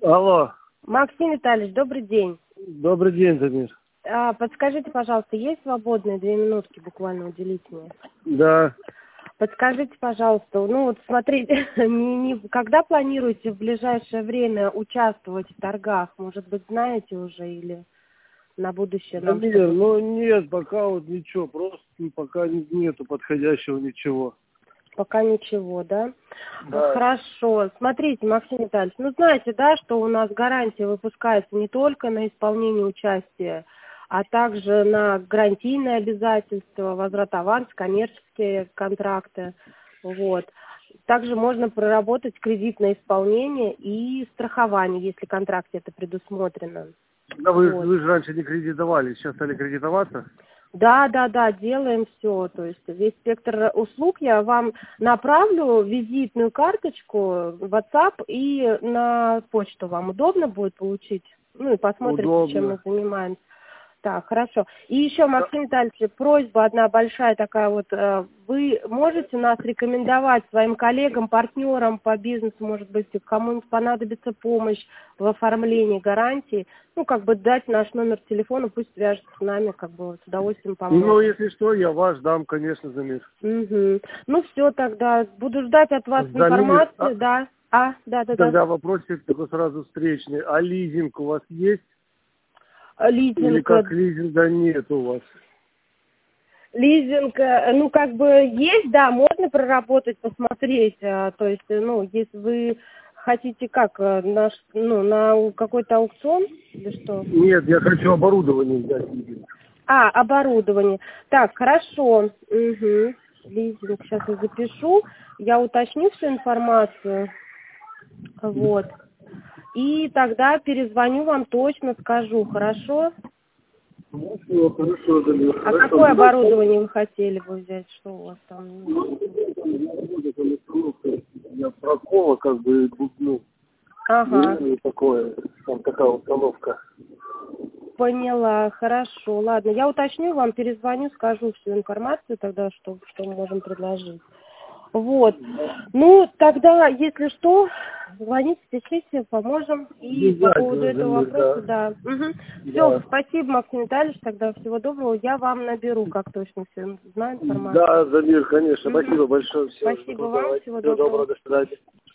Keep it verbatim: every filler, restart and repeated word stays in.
Алло. Максим Витальевич, добрый день. Добрый день, Замир. А, подскажите, пожалуйста, есть свободные две минутки буквально уделить мне? Да. Подскажите, пожалуйста, ну вот смотрите, не, не, когда планируете в ближайшее время участвовать в торгах? Может быть, знаете уже или на будущее Да нам нет, что-то? ну нет, пока вот ничего, просто пока не- нету подходящего ничего. Пока ничего, да? Да. Хорошо. Смотрите, Максим Витальевич, ну знаете, да, что у нас гарантия выпускается не только на исполнение участия, а также на гарантийные обязательства, возврат аванс, коммерческие контракты. Вот. Также можно проработать кредитное исполнение и страхование, если в контракте это предусмотрено. Да вы, Вот. вы же раньше не кредитовали, сейчас стали кредитоваться? Да, да, да, делаем все. То есть весь спектр услуг я вам направлю, визитную карточку, WhatsApp и на почту вам удобно будет получить. Ну и посмотрите, чем мы Удобно. занимаемся. Так, хорошо. И еще, Да. Максим Витальевич, просьба одна большая такая вот. э, Вы можете нас рекомендовать своим коллегам, партнерам по бизнесу, может быть, кому-нибудь понадобится помощь в оформлении гарантии, ну, как бы дать наш номер телефона, пусть свяжется с нами, как бы с удовольствием поможем. Ну, если что, я ваш дам, конечно, Замир. Угу. Ну, все тогда. Буду ждать от вас Замир, информации, а, да. А, да, да, да. тогда вопросик такой сразу встречный. А лизинг у вас есть? Или Лизинг, э, как лизинга нет у вас? Лизинг, э, ну, как бы есть, да, можно проработать, посмотреть. э, То есть, э, ну, если вы хотите как, э, на, ш- ну, на какой-то аукцион или что? Нет, я хочу оборудование взять лизинг. А, оборудование. Так, хорошо. Угу. Лизинг, сейчас я запишу. Я уточню всю информацию. Вот. И тогда перезвоню вам, точно скажу, хорошо? Ну, все, хорошо, Замир, А хорошо. какое оборудование вы хотели бы взять? Что у вас там? Я прокола, как бы, ну, Ага, ну, такое, там такая установка. поняла, хорошо, ладно. Я уточню вам, перезвоню, скажу всю информацию тогда, что, что мы можем предложить. Вот. Ну, тогда, если что, звоните, пишите, поможем. И по поводу Обязательно, этого Замир, вопроса, да. да. Угу. Все, Да. спасибо, Максим Витальевич, тогда всего доброго. Я вам наберу, как точно все знаю информацию. Да, Замир, конечно. Угу. Спасибо большое. Все, Спасибо вам, всего всего доброго. доброго, до свидания.